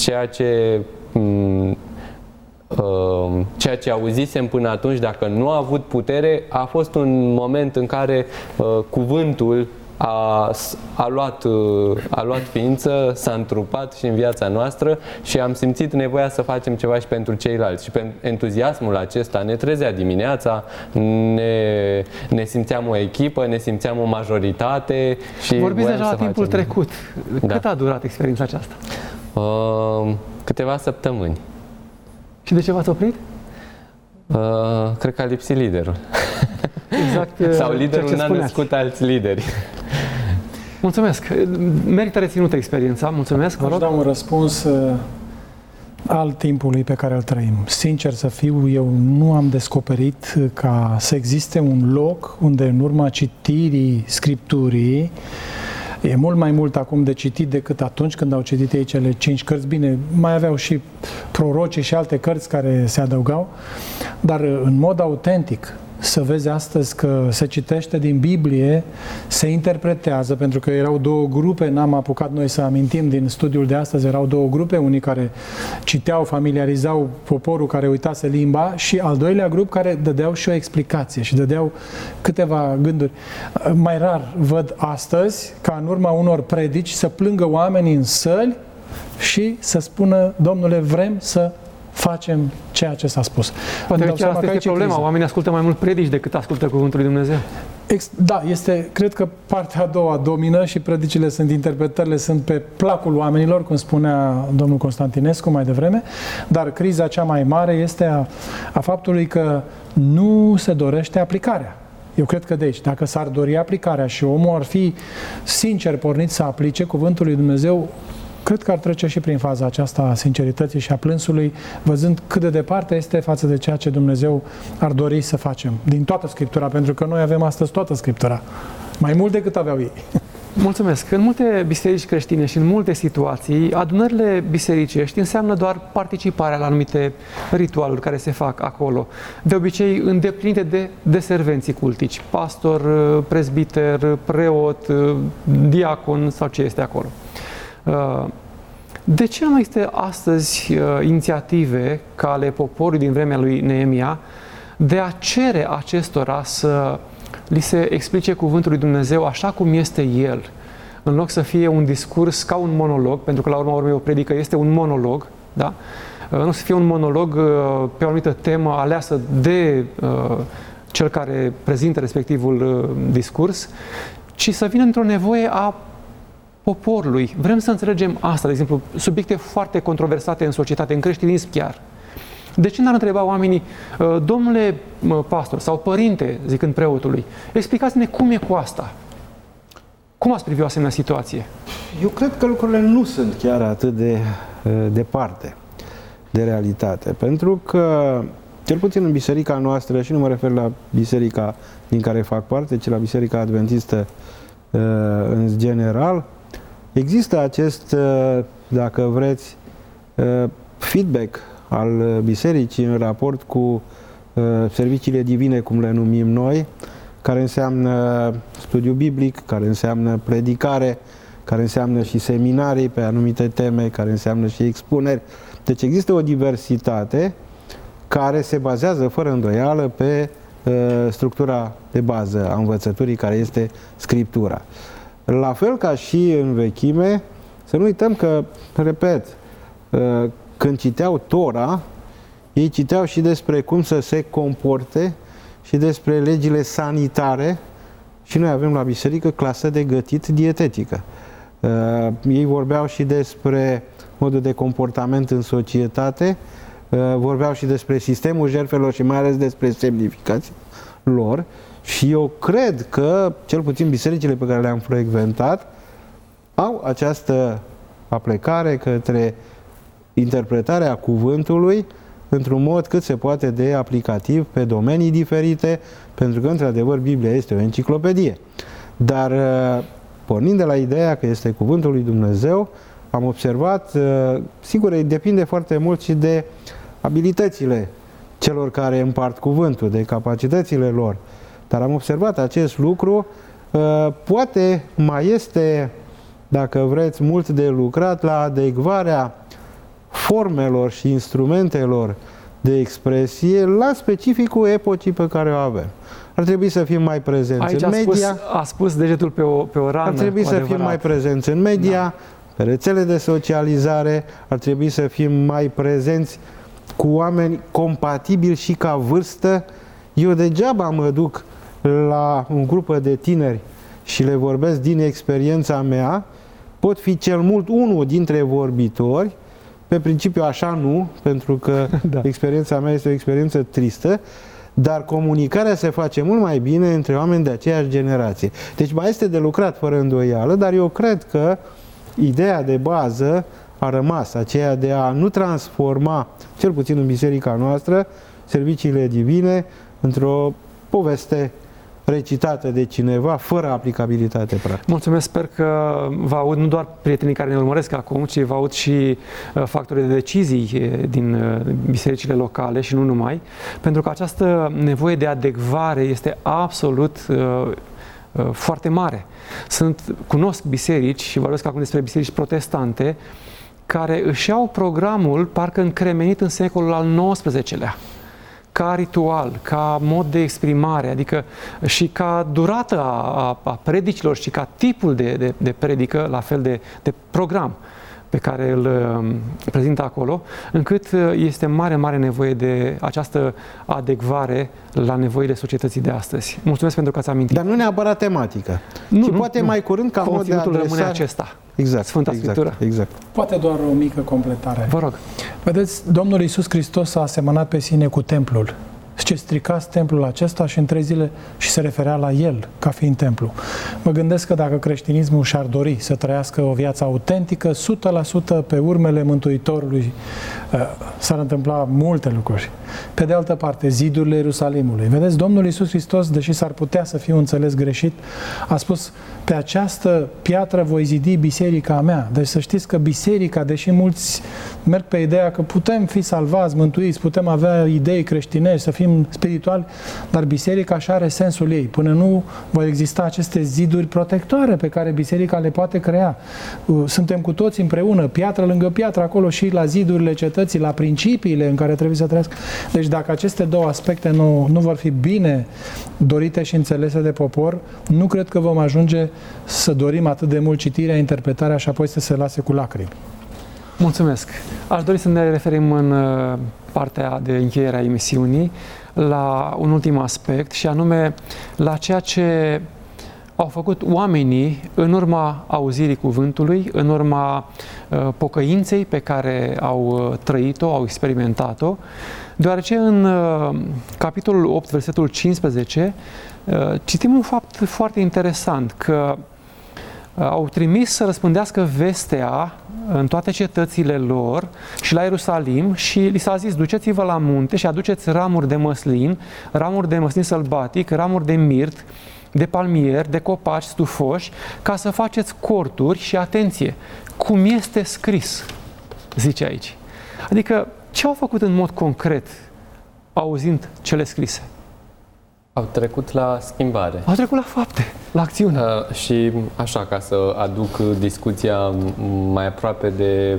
Ceea ce auzisem până atunci, dacă nu a avut putere, a fost un moment în care cuvântul a luat ființă, s-a întrupat și în viața noastră și am simțit nevoia să facem ceva și pentru ceilalți. Și entuziasmul acesta ne trezea dimineața, ne simțeam o echipă, ne simțeam o majoritate. Și vorbiți deja la timpul trecut. Da. Cât a durat experiența aceasta? Câteva săptămâni. Și de ce v-ați oprit? Cred că a lipsit liderul. Exact. Sau liderul n-a născut alți lideri. Mulțumesc. Merită reținută experiența. Mulțumesc. Aș da un răspuns al timpului pe care îl trăim. Sincer să fiu, eu nu am descoperit ca să existe un loc unde în urma citirii Scripturii e mult mai mult acum de citit decât atunci când au citit ei cele 5 cărți. Bine, mai aveau și prorocii și alte cărți care se adăugau, dar în mod autentic să vezi astăzi că se citește din Biblie, se interpretează, pentru că erau două grupe, n-am apucat noi să amintim din studiul de astăzi, erau două grupe, unii care citeau, familiarizau poporul care uitase limba și al doilea grup care dădeau și o explicație și dădeau câteva gânduri. Mai rar văd astăzi ca în urma unor predici să plângă oamenii în săli și să spună: Domnule, vrem să facem ceea ce s-a spus. Poate că asta este problema. Oamenii ascultă mai mult predici decât ascultă Cuvântul lui Dumnezeu. Da, cred că partea a doua domină și predicile interpretările sunt pe placul oamenilor, cum spunea domnul Constantinescu mai devreme, dar criza cea mai mare este a faptului că nu se dorește aplicarea. Eu cred că de aici, dacă s-ar dori aplicarea și omul ar fi sincer pornit să aplice Cuvântul lui Dumnezeu, cred că ar trece și prin faza aceasta a sincerității și a plânsului, văzând cât de departe este față de ceea ce Dumnezeu ar dori să facem din toată Scriptura, pentru că noi avem astăzi toată Scriptura, mai mult decât aveau ei. Mulțumesc! În multe biserici creștine și în multe situații, adunările bisericești înseamnă doar participarea la anumite ritualuri care se fac acolo, de obicei îndeplinite de servenții cultici, pastor, prezbiter, preot, diacon sau ce este acolo. De ce nu există astăzi inițiative ca ale poporului din vremea lui Neemia de a cere acestora să li se explice cuvântul lui Dumnezeu așa cum este el, în loc să fie un discurs ca un monolog, pentru că la urma urmei o predică este un monolog, da? Nu să fie un monolog pe o anumită temă aleasă de cel care prezintă respectivul discurs, ci să vină într-o nevoie a poporului. Vrem să înțelegem asta, de exemplu, subiecte foarte controversate în societate, în creștinism chiar. De ce n-ar întreba oamenii, domnule pastor sau părinte, zicând preotului, explicați-ne cum e cu asta? Cum ați privi o asemenea situație? Eu cred că lucrurile nu sunt chiar atât de departe de realitate, pentru că, cel puțin în biserica noastră, și nu mă refer la biserica din care fac parte, ci la biserica adventistă în general, există acest, dacă vreți, feedback al bisericii în raport cu serviciile divine, cum le numim noi, care înseamnă studiu biblic, care înseamnă predicare, care înseamnă și seminarii pe anumite teme, care înseamnă și expuneri. Deci există o diversitate care se bazează fără îndoială pe structura de bază a învățăturii, care este Scriptura. La fel ca și în vechime, să nu uităm că, repet, când citeau Tora, ei citeau și despre cum să se comporte și despre legile sanitare, și noi avem la biserică clasă de gătit dietetică. Ei vorbeau și despre modul de comportament în societate, vorbeau și despre sistemul jertfelor și mai ales despre semnificații lor, și eu cred că, cel puțin bisericile pe care le-am frecventat, au această aplecare către interpretarea cuvântului într-un mod cât se poate de aplicativ pe domenii diferite, pentru că, într-adevăr, Biblia este o enciclopedie. Dar, pornind de la ideea că este cuvântul lui Dumnezeu, am observat, sigur, depinde foarte mult și de abilitățile celor care împart cuvântul, de capacitățile lor. Dar am observat acest lucru, poate mai este, dacă vreți, mult de lucrat la adecvarea formelor și instrumentelor de expresie la specificul epocii pe care o avem. Ar trebui să fim mai prezenți aici în media. A spus degetul pe o rană. Ar trebui să fim mai prezenți în media, pe rețele de socializare, ar trebui să fim mai prezenți cu oameni compatibili și ca vârstă. Eu degeaba mă duc la un grup de tineri și le vorbesc din experiența mea, pot fi cel mult unul dintre vorbitori, pe principiu așa nu, pentru că experiența mea este o experiență tristă, dar comunicarea se face mult mai bine între oameni de aceeași generație. Deci mai este de lucrat fără îndoială, dar eu cred că ideea de bază a rămas, aceea de a nu transforma, cel puțin în biserica noastră, serviciile divine într-o poveste recitată de cineva, fără aplicabilitate practică. Mulțumesc, sper că vă aud nu doar prietenii care ne urmăresc acum, ci vă aud și factorii de decizii din bisericile locale și nu numai, pentru că această nevoie de adecvare este absolut foarte mare. Cunosc biserici, și vorbesc acum despre biserici protestante, care își iau programul parcă încremenit în secolul al XIX-lea, ca ritual, ca mod de exprimare, adică și ca durată a predicilor și ca tipul de predică, la fel de program pe care îl prezintă acolo, încât este mare nevoie de această adecvare la nevoile societății de astăzi. Mulțumesc pentru că ați amintit. Dar nu neapărat tematică, ci poate mai curând ca mod de adresare. Rămâne acesta. Exact. Sfânta Scriptură. Exact. Poate doar o mică completare. Vă rog. Vedeți, Domnul Iisus Hristos a asemănat pe sine cu templul Zice, stricați templul acesta și în 3 zile, și se referea la el ca fiind templu. Mă gândesc că dacă creștinismul și-ar dori să trăiască o viață autentică, 100% pe urmele Mântuitorului s-ar întâmpla multe lucruri. Pe de altă parte, zidurile Ierusalimului. Vedeți, Domnul Iisus Hristos, deși s-ar putea să fie înțeles greșit, a spus, pe această piatră voi zidi biserica mea. Deci să știți că biserica, deși mulți merg pe ideea că putem fi salvați, mântuiți, putem avea idei creștinești, să fim spirituali, dar biserica așa are sensul ei. Până nu vor exista aceste ziduri protectoare pe care biserica le poate crea. Suntem cu toți împreună, piatră lângă piatră, acolo și la zidurile cetății, la principiile în care trebuie să trăiască. Deci dacă aceste două aspecte nu vor fi bine dorite și înțelese de popor, nu cred că vom ajunge să dorim atât de mult citirea, interpretarea și apoi să se lase cu lacrimi. Mulțumesc! Aș dori să ne referim în partea de încheiere a emisiunii la un ultim aspect și anume la ceea ce au făcut oamenii în urma auzirii cuvântului, în urma pocăinței pe care au trăit-o, au experimentat-o, deoarece în capitolul 8, versetul 15, citim un fapt foarte interesant, că au trimis să răspândească vestea în toate cetățile lor și la Ierusalim și li s-a zis, duceți-vă la munte și aduceți ramuri de măslin sălbatic, ramuri de mirt, de palmier, de copaci stufoși, ca să faceți corturi și, atenție, cum este scris, zice aici. Adică, ce au făcut în mod concret, auzind cele scrise? Au trecut la schimbare. Au trecut la fapte, la acțiune. Și așa, ca să aduc discuția mai aproape de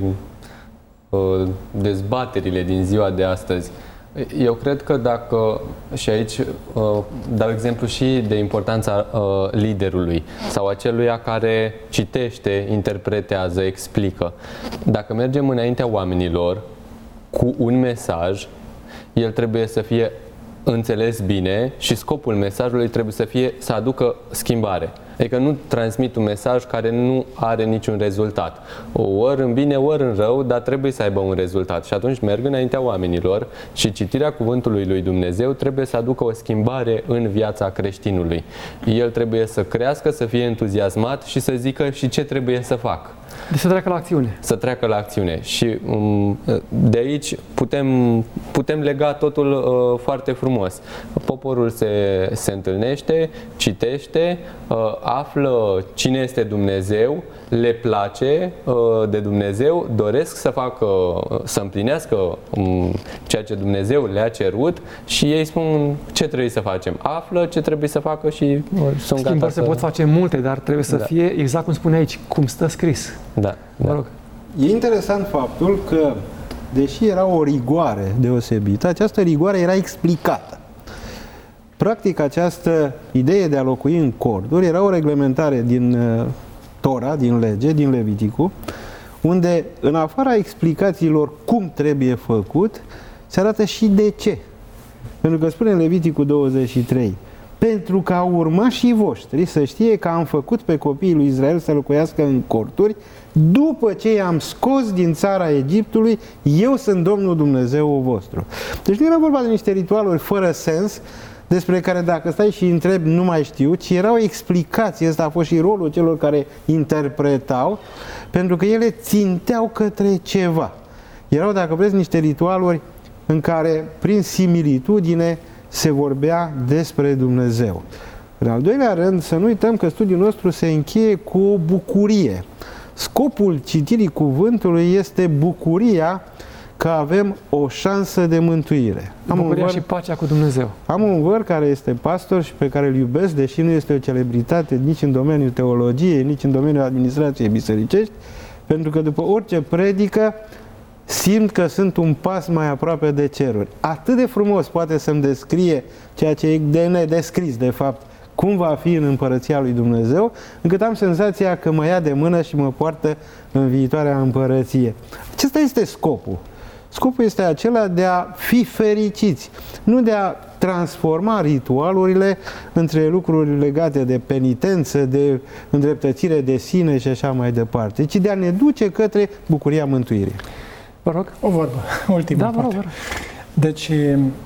dezbaterile din ziua de astăzi, eu cred că dacă, și aici dau exemplu și de importanța liderului sau aceluia care citește, interpretează, explică. Dacă mergem înaintea oamenilor cu un mesaj, el trebuie să fie înțeles bine și scopul mesajului trebuie să fie să aducă schimbare. Adică nu transmit un mesaj care nu are niciun rezultat. Ori în bine, ori în rău, dar trebuie să aibă un rezultat. Și atunci merg înaintea oamenilor și citirea cuvântului lui Dumnezeu trebuie să aducă o schimbare în viața creștinului. El trebuie să crească, să fie entuziasmat și să zică și ce trebuie să fac. Deci să treacă la acțiune. Să treacă la acțiune. Și de aici putem lega totul foarte frumos. Poporul se întâlnește, citește, află cine este Dumnezeu, le place de Dumnezeu, doresc să împlinească ceea ce Dumnezeu le-a cerut și ei spun ce trebuie să facem. Află ce trebuie să facă și sunt gata să... se pot face multe, dar trebuie să fie exact cum spune aici, cum stă scris. Da. Mă rog. E interesant faptul că, deși era o rigoare deosebită, această rigoare era explicată. Practic, această idee de a locui în corduri era o reglementare din Tora, din lege, din Leviticul, unde, în afara explicațiilor cum trebuie făcut, se arată și de ce. Pentru că spune în Leviticul 23, pentru ca urmașii voștri să știe că am făcut pe copiii lui Israel să locuiască în corturi, după ce i-am scos din țara Egiptului, eu sunt Domnul Dumnezeul vostru. Deci nu era vorba de niște ritualuri fără sens, despre care dacă stai și întrebi nu mai știu, ci era o explicație, ăsta a fost și rolul celor care interpretau, pentru că ele ținteau către ceva. Erau, dacă vreți, niște ritualuri în care, prin similitudine, se vorbea despre Dumnezeu. În al doilea rând, să nu uităm că studiul nostru se încheie cu o bucurie. Scopul citirii cuvântului este bucuria că avem o șansă de mântuire. Bucuria și pacea cu Dumnezeu. Am un văr care este pastor și pe care îl iubesc, deși nu este o celebritate nici în domeniul teologiei, nici în domeniul administrației bisericești, pentru că după orice predică simt că sunt un pas mai aproape de ceruri. Atât de frumos poate să-mi descrie ceea ce e de nedescris, de fapt, cum va fi în Împărăția lui Dumnezeu, încât am senzația că mă ia de mână și mă poartă în viitoarea împărăție. Acesta este scopul. Scopul este acela de a fi fericiți, nu de a transforma ritualurile între lucruri legate de penitență, de îndreptățire de sine și așa mai departe, ci de a ne duce către bucuria mântuirii. Vă rog. O vorbă, ultima parte. Vă rog. Deci,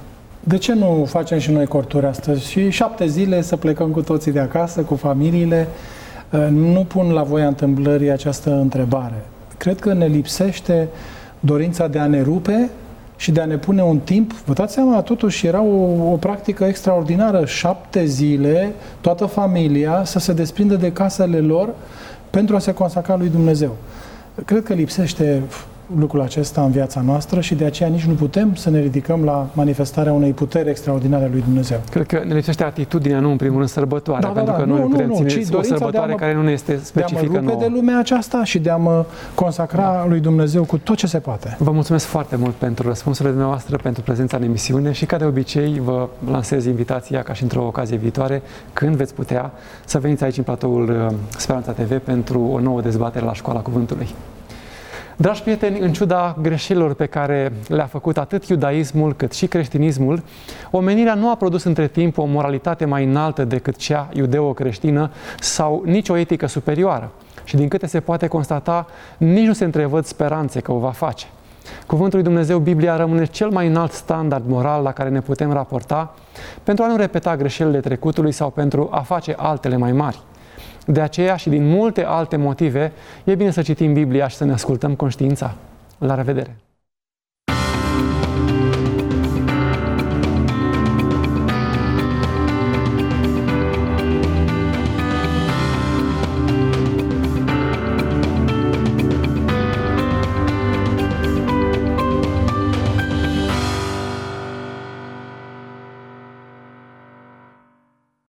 De ce nu facem și noi corturi astăzi? Și 7 zile să plecăm cu toții de acasă, cu familiile. Nu pun la voia întâmplării această întrebare. Cred că ne lipsește dorința de a ne rupe și de a ne pune un timp. Vă dați seama, totuși era o practică extraordinară. 7 zile, toată familia să se desprindă de casele lor pentru a se consacra lui Dumnezeu. Cred că lipsește lucrul acesta în viața noastră și de aceea nici nu putem să ne ridicăm la manifestarea unei puteri extraordinare a lui Dumnezeu. Cred că ne lipsește atitudinea, nu în primul rând sărbătoarea, pentru că noi nu putem ține o sărbătoare care nu ne este specifică nouă. De a mă rupe de lumea aceasta și de a mă consacra lui Dumnezeu cu tot ce se poate. Vă mulțumesc foarte mult pentru răspunsurile dumneavoastră, pentru prezența în emisiune și, ca de obicei, vă lansez invitația, ca și într-o ocazie viitoare, când veți putea, să veniți aici în platoul Speranța TV pentru o nouă dezbatere la Școala Cuvântului. Dragi prieteni, în ciuda greșelilor pe care le-a făcut atât iudaismul cât și creștinismul, omenirea nu a produs între timp o moralitate mai înaltă decât cea iudeo-creștină sau nici o etică superioară. Și din câte se poate constata, nici nu se întrevăd speranțe că o va face. Cuvântul lui Dumnezeu, Biblia, rămâne cel mai înalt standard moral la care ne putem raporta pentru a nu repeta greșelile trecutului sau pentru a face altele mai mari. De aceea și din multe alte motive, e bine să citim Biblia și să ne ascultăm conștiința. La revedere!